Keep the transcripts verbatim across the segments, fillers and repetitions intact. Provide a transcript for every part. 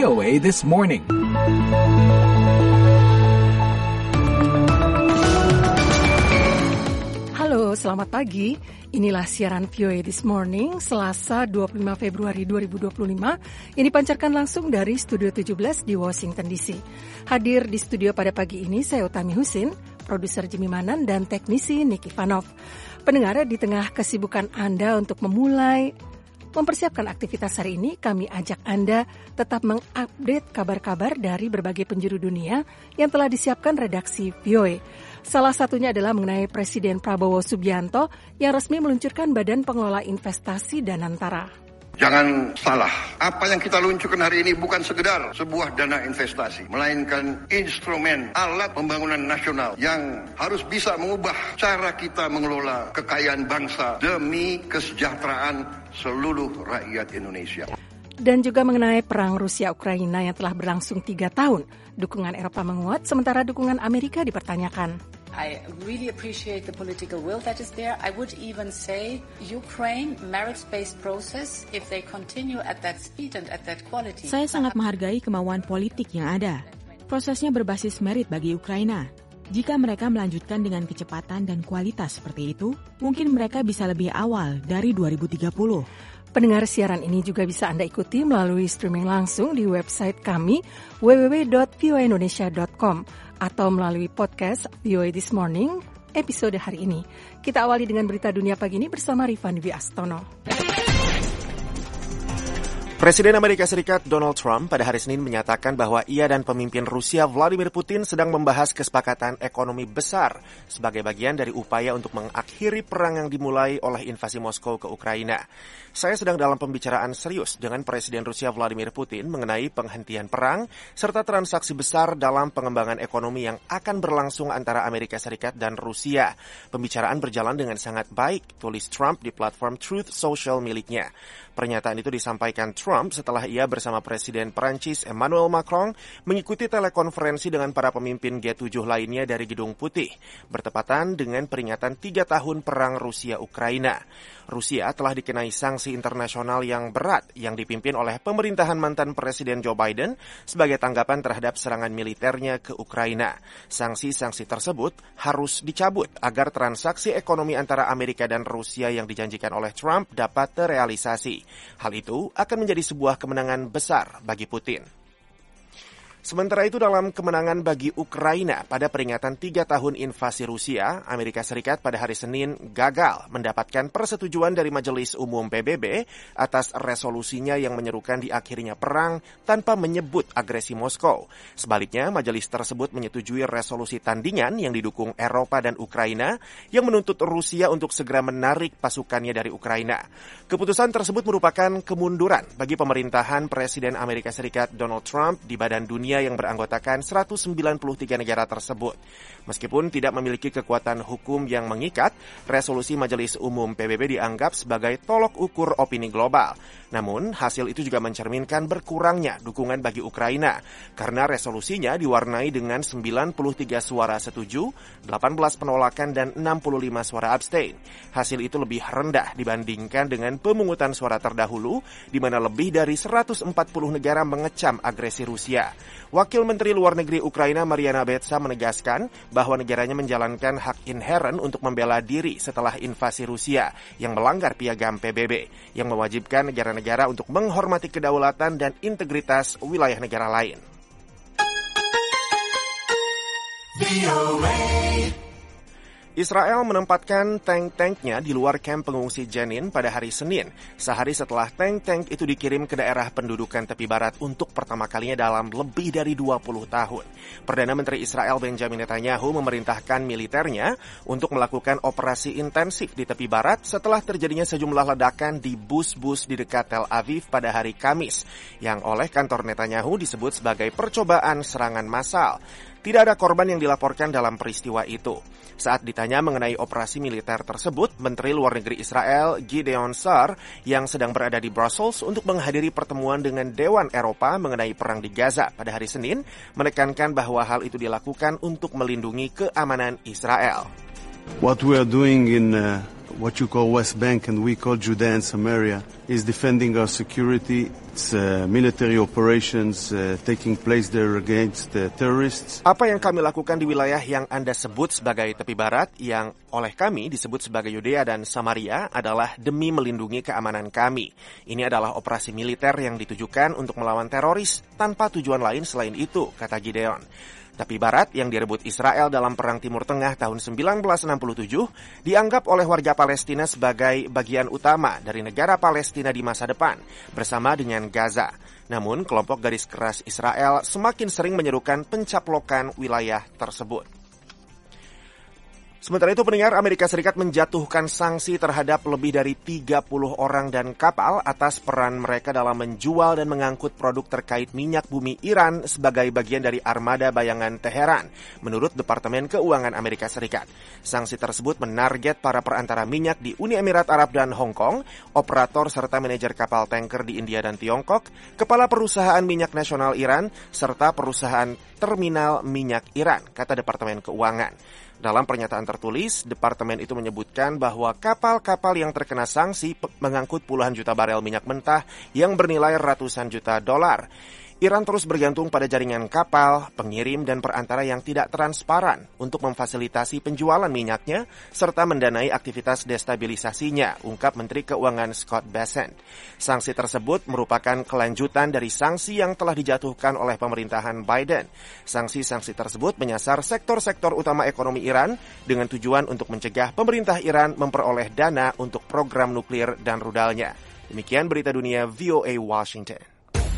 O A This Morning. Halo, selamat pagi. Inilah siaran V O A This Morning, Selasa dua puluh lima Februari dua ribu dua puluh lima, yang dipancarkan langsung dari Studio tujuh belas di Washington D C. Hadir di studio pada pagi ini saya Utami Husin, produser Jimmy Manan, dan teknisi Nick Ivanov. Pendengar, di tengah kesibukan Anda untuk memulai mempersiapkan aktivitas hari ini, kami ajak Anda tetap mengupdate kabar-kabar dari berbagai penjuru dunia yang telah disiapkan redaksi V O A. Salah satunya adalah mengenai Presiden Prabowo Subianto yang resmi meluncurkan Badan Pengelola Investasi Danantara. Jangan salah, apa yang kita luncurkan hari ini bukan sekedar sebuah dana investasi, melainkan instrumen alat pembangunan nasional yang harus bisa mengubah cara kita mengelola kekayaan bangsa demi kesejahteraan seluruh rakyat Indonesia. Dan juga mengenai perang Rusia-Ukraina yang telah berlangsung tiga tahun. Dukungan Eropa menguat, sementara dukungan Amerika dipertanyakan. I really appreciate the political will that is there. I would even say Ukraine merits-based process if they continue at that speed and at that quality. Saya sangat menghargai kemauan politik yang ada. Prosesnya berbasis merit bagi Ukraina. Jika mereka melanjutkan dengan kecepatan dan kualitas seperti itu, mungkin mereka bisa lebih awal dari dua ribu tiga puluh. Pendengar, siaran ini juga bisa Anda ikuti melalui streaming langsung di website kami w w w dot v o a indonesia dot com atau melalui podcast V O A This Morning episode hari ini. Kita awali dengan berita dunia pagi ini bersama Rifan Dwi Astono. Presiden Amerika Serikat Donald Trump pada hari Senin menyatakan bahwa ia dan pemimpin Rusia Vladimir Putin sedang membahas kesepakatan ekonomi besar sebagai bagian dari upaya untuk mengakhiri perang yang dimulai oleh invasi Moskow ke Ukraina. Saya sedang dalam pembicaraan serius dengan Presiden Rusia Vladimir Putin mengenai penghentian perang serta transaksi besar dalam pengembangan ekonomi yang akan berlangsung antara Amerika Serikat dan Rusia. Pembicaraan berjalan dengan sangat baik, tulis Trump di platform Truth Social miliknya. Pernyataan itu disampaikan Trump setelah ia bersama Presiden Prancis Emmanuel Macron mengikuti telekonferensi dengan para pemimpin G tujuh lainnya dari Gedung Putih, bertepatan dengan peringatan tiga tahun perang Rusia-Ukraina. Rusia telah dikenai sanksi internasional yang berat yang dipimpin oleh pemerintahan mantan Presiden Joe Biden sebagai tanggapan terhadap serangan militernya ke Ukraina. Sanksi-sanksi tersebut harus dicabut agar transaksi ekonomi antara Amerika dan Rusia yang dijanjikan oleh Trump dapat terrealisasi. Hal itu akan menjadi sebuah kemenangan besar bagi Putin. Sementara itu dalam kemenangan bagi Ukraina pada peringatan tiga tahun invasi Rusia, Amerika Serikat pada hari Senin gagal mendapatkan persetujuan dari Majelis Umum P B B atas resolusinya yang menyerukan diakhirinya perang tanpa menyebut agresi Moskow. Sebaliknya, majelis tersebut menyetujui resolusi tandingan yang didukung Eropa dan Ukraina yang menuntut Rusia untuk segera menarik pasukannya dari Ukraina. Keputusan tersebut merupakan kemunduran bagi pemerintahan Presiden Amerika Serikat Donald Trump di Badan Dunia yang beranggotakan seratus sembilan puluh tiga negara tersebut. Meskipun tidak memiliki kekuatan hukum yang mengikat, resolusi Majelis Umum P B B dianggap sebagai tolok ukur opini global. Namun, hasil itu juga mencerminkan berkurangnya dukungan bagi Ukraina, karena resolusinya diwarnai dengan sembilan puluh tiga suara setuju, delapan belas penolakan, dan enam puluh lima suara abstain. Hasil itu lebih rendah dibandingkan dengan pemungutan suara terdahulu, di mana lebih dari seratus empat puluh negara mengecam agresi Rusia. Wakil Menteri Luar Negeri Ukraina Mariana Betsa menegaskan bahwa negaranya menjalankan hak inheren untuk membela diri setelah invasi Rusia yang melanggar piagam P B B yang mewajibkan negara-negara untuk menghormati kedaulatan dan integritas wilayah negara lain. Israel menempatkan tank-tanknya di luar kamp pengungsi Jenin pada hari Senin, sehari setelah tank-tank itu dikirim ke daerah pendudukan tepi barat untuk pertama kalinya dalam lebih dari dua puluh tahun. Perdana Menteri Israel Benjamin Netanyahu memerintahkan militernya untuk melakukan operasi intensif di tepi barat setelah terjadinya sejumlah ledakan di bus-bus di dekat Tel Aviv pada hari Kamis, yang oleh kantor Netanyahu disebut sebagai percobaan serangan massal. Tidak ada korban yang dilaporkan dalam peristiwa itu. Saat ditanya mengenai operasi militer tersebut, Menteri Luar Negeri Israel Gideon Sa'ar yang sedang berada di Brussels untuk menghadiri pertemuan dengan Dewan Eropa mengenai perang di Gaza pada hari Senin, menekankan bahwa hal itu dilakukan untuk melindungi keamanan Israel. What we are doing in uh, what you call West Bank and we call Judea and Samaria is defending our security its uh, military operations uh, taking place there against uh, terrorists. Apa yang kami lakukan di wilayah yang Anda sebut sebagai tepi barat, yang oleh kami disebut sebagai Yudea dan Samaria, adalah demi melindungi keamanan kami. Ini adalah operasi militer yang ditujukan untuk melawan teroris tanpa tujuan lain selain itu, kata Gideon. Tepi barat yang direbut Israel dalam Perang Timur Tengah tahun sembilan belas enam puluh tujuh dianggap oleh warga Palestina sebagai bagian utama dari negara Palestina di masa depan, bersama dengan Gaza. Namun, kelompok garis keras Israel semakin sering menyerukan pencaplokan wilayah tersebut. Sementara itu, pendengar, Amerika Serikat menjatuhkan sanksi terhadap lebih dari tiga puluh orang dan kapal atas peran mereka dalam menjual dan mengangkut produk terkait minyak bumi Iran sebagai bagian dari armada bayangan Teheran, menurut Departemen Keuangan Amerika Serikat. Sanksi tersebut menarget para perantara minyak di Uni Emirat Arab dan Hong Kong, operator serta manajer kapal tanker di India dan Tiongkok, kepala perusahaan minyak nasional Iran, serta perusahaan terminal minyak Iran, kata Departemen Keuangan. Dalam pernyataan tertulis, departemen itu menyebutkan bahwa kapal-kapal yang terkena sanksi mengangkut puluhan juta barel minyak mentah yang bernilai ratusan juta dolar. Iran terus bergantung pada jaringan kapal, pengirim, dan perantara yang tidak transparan untuk memfasilitasi penjualan minyaknya serta mendanai aktivitas destabilisasinya, ungkap Menteri Keuangan Scott Bessent. Sanksi tersebut merupakan kelanjutan dari sanksi yang telah dijatuhkan oleh pemerintahan Biden. Sanksi-sanksi tersebut menyasar sektor-sektor utama ekonomi Iran dengan tujuan untuk mencegah pemerintah Iran memperoleh dana untuk program nuklir dan rudalnya. Demikian berita dunia V O A Washington.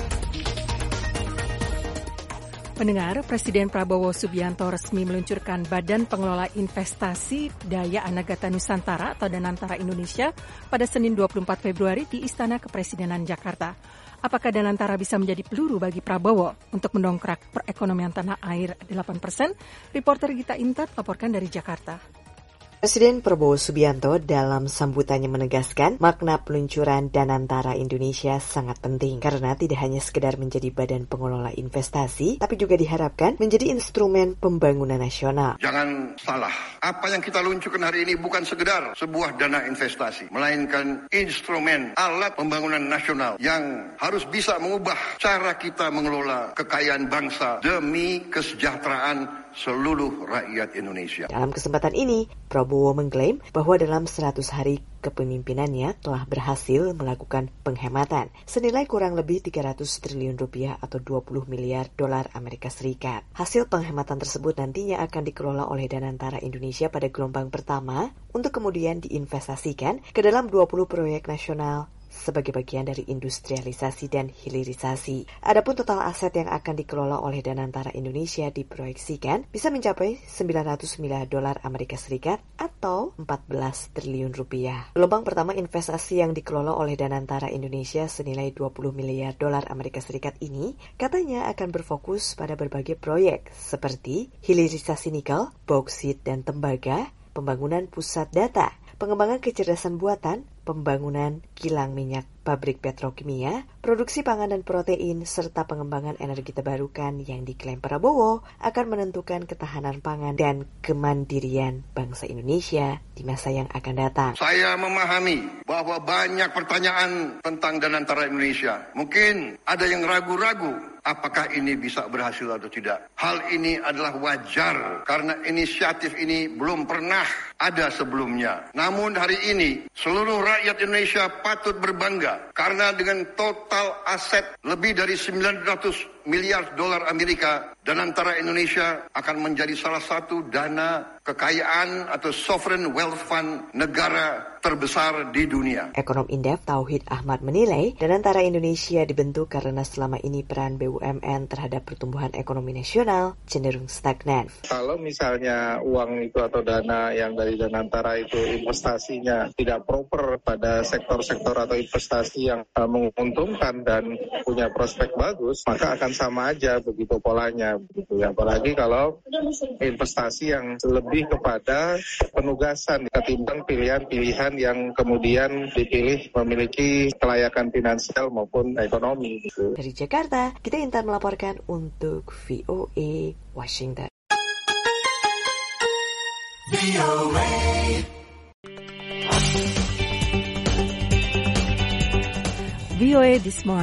Pendengar, Presiden Prabowo Subianto resmi meluncurkan Badan Pengelola Investasi Daya Anagata Nusantara atau Danantara Indonesia pada Senin dua puluh empat Februari di Istana Kepresidenan Jakarta. Apakah Danantara bisa menjadi peluru bagi Prabowo untuk mendongkrak perekonomian tanah air delapan persen? Reporter Gita Intat laporkan dari Jakarta. Presiden Prabowo Subianto dalam sambutannya menegaskan makna peluncuran Danantara Indonesia sangat penting karena tidak hanya sekedar menjadi badan pengelola investasi, tapi juga diharapkan menjadi instrumen pembangunan nasional. Jangan salah, apa yang kita luncurkan hari ini bukan sekedar sebuah dana investasi, melainkan instrumen alat pembangunan nasional yang harus bisa mengubah cara kita mengelola kekayaan bangsa demi kesejahteraan seluruh rakyat Indonesia. Dalam kesempatan ini, Prabowo mengklaim bahwa dalam seratus hari kepemimpinannya telah berhasil melakukan penghematan senilai kurang lebih tiga ratus triliun rupiah atau dua puluh miliar dolar Amerika Serikat. Hasil penghematan tersebut nantinya akan dikelola oleh Danantara Indonesia pada gelombang pertama untuk kemudian diinvestasikan ke dalam dua puluh proyek nasional sebagai bagian dari industrialisasi dan hilirisasi. Adapun total aset yang akan dikelola oleh Danantara Indonesia diproyeksikan bisa mencapai sembilan ratus miliar dolar Amerika Serikat atau empat belas triliun rupiah. Gelombang pertama investasi yang dikelola oleh Danantara Indonesia senilai dua puluh miliar dolar Amerika Serikat ini katanya akan berfokus pada berbagai proyek seperti hilirisasi nikel, bauksit dan tembaga, pembangunan pusat data, pengembangan kecerdasan buatan, pembangunan kilang minyak, pabrik petrokimia, produksi pangan dan protein, serta pengembangan energi terbarukan yang diklaim Prabowo akan menentukan ketahanan pangan dan kemandirian bangsa Indonesia di masa yang akan datang. Saya memahami bahwa banyak pertanyaan tentang Danantara Indonesia. Mungkin ada yang ragu-ragu apakah ini bisa berhasil atau tidak. Hal ini adalah wajar karena inisiatif ini belum pernah ada sebelumnya. Namun hari ini seluruh rakyat Indonesia patut berbangga karena dengan total aset lebih dari sembilan ratus miliar dolar Amerika, Danantara Indonesia akan menjadi salah satu dana kekayaan atau sovereign wealth fund negara terbesar di dunia. Ekonom Indef Tauhid Ahmad menilai Danantara Indonesia dibentuk karena selama ini peran B U M N terhadap pertumbuhan ekonomi nasional cenderung stagnan. Kalau misalnya uang itu atau dana yang dari Danantara itu investasinya tidak proper pada sektor-sektor atau investasi yang uh, menguntungkan dan punya prospek bagus, maka akan sama aja begitu polanya, begitu ya. Apalagi kalau investasi yang lebih kepada penugasan ketimbang pilihan-pilihan yang kemudian dipilih memiliki kelayakan finansial maupun ekonomi. Gitu. Dari Jakarta, kita Intan melaporkan untuk V O A Washington. V O A. V O A This Morning.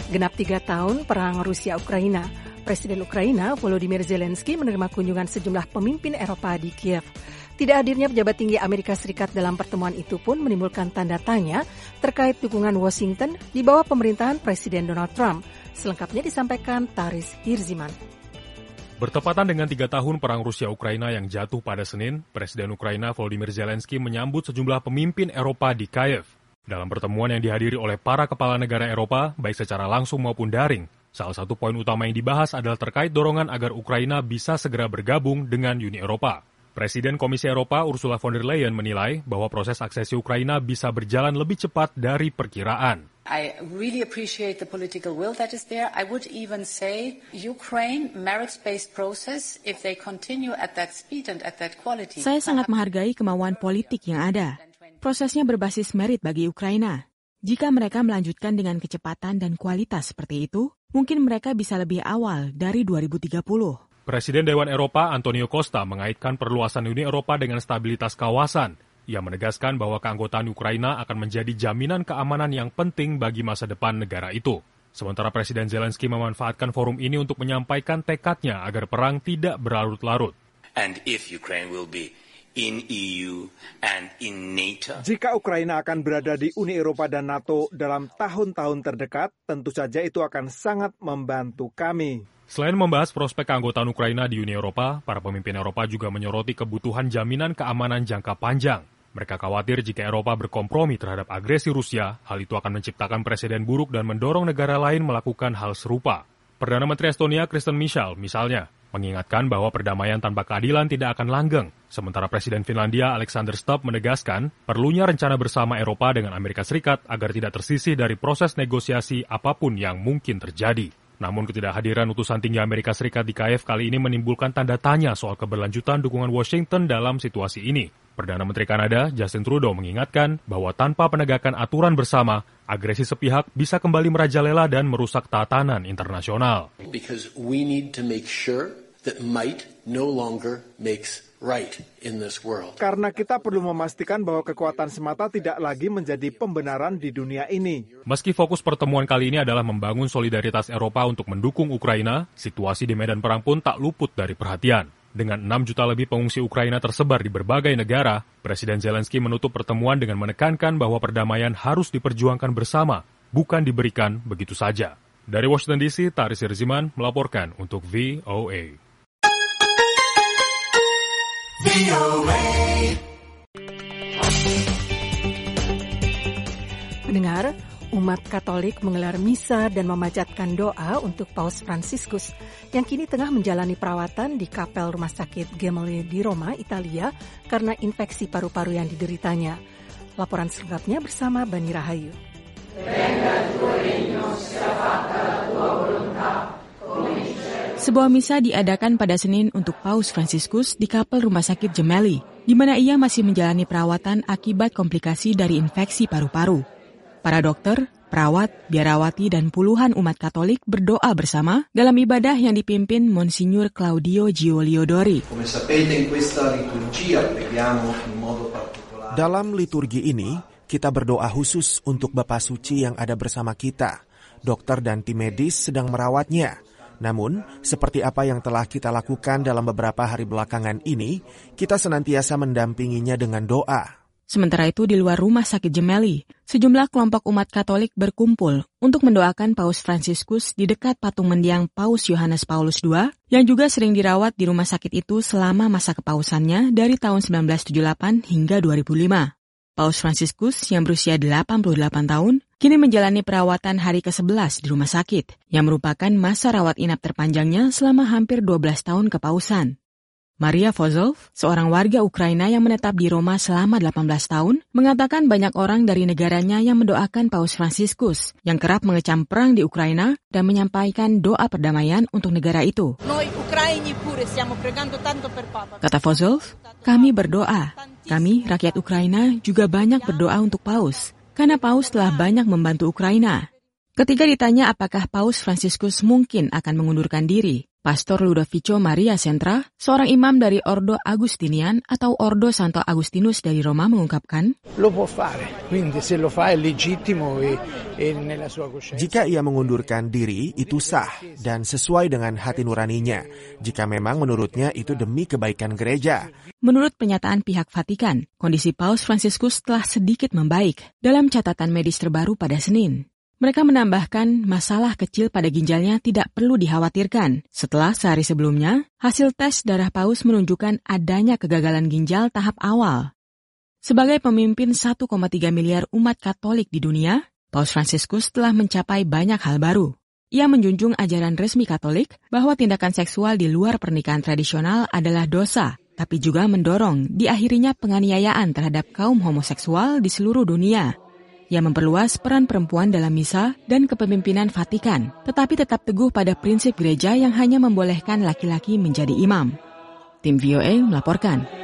Genap tiga tahun perang Rusia-Ukraina, Presiden Ukraina Volodymyr Zelensky menerima kunjungan sejumlah pemimpin Eropa di Kiev. Tidak hadirnya pejabat tinggi Amerika Serikat dalam pertemuan itu pun menimbulkan tanda tanya terkait dukungan Washington di bawah pemerintahan Presiden Donald Trump. Selengkapnya disampaikan Taris Hirziman. Bertepatan dengan tiga tahun perang Rusia-Ukraina yang jatuh pada Senin, Presiden Ukraina Volodymyr Zelensky menyambut sejumlah pemimpin Eropa di Kiev. Dalam pertemuan yang dihadiri oleh para kepala negara Eropa, baik secara langsung maupun daring, salah satu poin utama yang dibahas adalah terkait dorongan agar Ukraina bisa segera bergabung dengan Uni Eropa. Presiden Komisi Eropa Ursula von der Leyen menilai bahwa proses aksesi Ukraina bisa berjalan lebih cepat dari perkiraan. I really appreciate the political will that is there. I would even say Ukraine merits-based process if they continue at that speed and at that quality. Saya sangat menghargai kemauan politik yang ada. Prosesnya berbasis merit bagi Ukraina. Jika mereka melanjutkan dengan kecepatan dan kualitas seperti itu, mungkin mereka bisa lebih awal dari dua ribu tiga puluh. Presiden Dewan Eropa Antonio Costa mengaitkan perluasan Uni Eropa dengan stabilitas kawasan. Ia menegaskan bahwa keanggotaan Ukraina akan menjadi jaminan keamanan yang penting bagi masa depan negara itu. Sementara Presiden Zelensky memanfaatkan forum ini untuk menyampaikan tekadnya agar perang tidak berlarut-larut. And if Ukraine will be in E U and in NATO. Jika Ukraina akan berada di Uni Eropa dan NATO dalam tahun-tahun terdekat, tentu saja itu akan sangat membantu kami. Selain membahas prospek keanggotaan Ukraina di Uni Eropa, para pemimpin Eropa juga menyoroti kebutuhan jaminan keamanan jangka panjang. Mereka khawatir jika Eropa berkompromi terhadap agresi Rusia, hal itu akan menciptakan presiden buruk dan mendorong negara lain melakukan hal serupa. Perdana Menteri Estonia Kristen Michal, misalnya, mengingatkan bahwa perdamaian tanpa keadilan tidak akan langgeng. Sementara Presiden Finlandia Alexander Stubb menegaskan perlunya rencana bersama Eropa dengan Amerika Serikat agar tidak tersisih dari proses negosiasi apapun yang mungkin terjadi. Namun ketidakhadiran utusan tinggi Amerika Serikat di Kiev kali ini menimbulkan tanda tanya soal keberlanjutan dukungan Washington dalam situasi ini. Perdana Menteri Kanada Justin Trudeau mengingatkan bahwa tanpa penegakan aturan bersama, agresi sepihak bisa kembali merajalela dan merusak tatanan internasional. Because we need to make sure that might no longer makes right in this world. Karena kita perlu memastikan bahwa kekuatan semata tidak lagi menjadi pembenaran di dunia ini. Meski fokus pertemuan kali ini adalah membangun solidaritas Eropa untuk mendukung Ukraina, situasi di medan perang pun tak luput dari perhatian. Dengan enam juta lebih pengungsi Ukraina tersebar di berbagai negara, Presiden Zelensky menutup pertemuan dengan menekankan bahwa perdamaian harus diperjuangkan bersama, bukan diberikan begitu saja. Dari Washington D C, Taris Hirziman melaporkan untuk V O A. Pendengar, umat Katolik menggelar misa dan memanjatkan doa untuk Paus Fransiskus yang kini tengah menjalani perawatan di kapel rumah sakit Gemelli di Roma, Italia karena infeksi paru-paru yang dideritanya. Laporan selengkapnya bersama Bani Rahayu. Sebuah misa diadakan pada Senin untuk Paus Fransiskus di kapel rumah sakit Gemelli, di mana ia masih menjalani perawatan akibat komplikasi dari infeksi paru-paru. Para dokter, perawat, biarawati, dan puluhan umat Katolik berdoa bersama dalam ibadah yang dipimpin Monsignor Claudio Giuliodori. Dalam liturgi ini, kita berdoa khusus untuk Bapa Suci yang ada bersama kita. Dokter dan tim medis sedang merawatnya. Namun, seperti apa yang telah kita lakukan dalam beberapa hari belakangan ini, kita senantiasa mendampinginya dengan doa. Sementara itu di luar rumah sakit Gemelli, sejumlah kelompok umat Katolik berkumpul untuk mendoakan Paus Fransiskus di dekat patung mendiang Paus Yohanes Paulus kedua yang juga sering dirawat di rumah sakit itu selama masa kepausannya dari tahun sembilan belas tujuh puluh delapan hingga dua ribu lima. Paus Fransiskus yang berusia delapan puluh delapan tahun kini menjalani perawatan hari kesebelas di rumah sakit yang merupakan masa rawat inap terpanjangnya selama hampir dua belas tahun kepausan. Maria Vozov, seorang warga Ukraina yang menetap di Roma selama delapan belas tahun, mengatakan banyak orang dari negaranya yang mendoakan Paus Fransiskus yang kerap mengecam perang di Ukraina dan menyampaikan doa perdamaian untuk negara itu. Kata Vozov, kami berdoa. Kami, rakyat Ukraina, juga banyak berdoa untuk Paus, karena Paus telah banyak membantu Ukraina. Ketika ditanya apakah Paus Fransiskus mungkin akan mengundurkan diri, Pastor Ludovico Maria Centra, seorang imam dari Ordo Agustinian atau Ordo Santo Agustinus dari Roma mengungkapkan, lo può fare, quindi se lo fa è legittimo e, e nella sua coscienza. Jika ia mengundurkan diri, itu sah dan sesuai dengan hati nuraninya. Jika memang menurutnya itu demi kebaikan gereja. Menurut pernyataan pihak Vatikan, kondisi Paus Fransiskus telah sedikit membaik dalam catatan medis terbaru pada Senin. Mereka menambahkan masalah kecil pada ginjalnya tidak perlu dikhawatirkan. Setelah sehari sebelumnya, hasil tes darah Paus menunjukkan adanya kegagalan ginjal tahap awal. Sebagai pemimpin satu koma tiga miliar umat Katolik di dunia, Paus Fransiskus telah mencapai banyak hal baru. Ia menjunjung ajaran resmi Katolik bahwa tindakan seksual di luar pernikahan tradisional adalah dosa, tapi juga mendorong diakhirinya penganiayaan terhadap kaum homoseksual di seluruh dunia. Ia memperluas peran perempuan dalam misa dan kepemimpinan Vatikan, tetapi tetap teguh pada prinsip gereja yang hanya membolehkan laki-laki menjadi imam. Tim V O A melaporkan.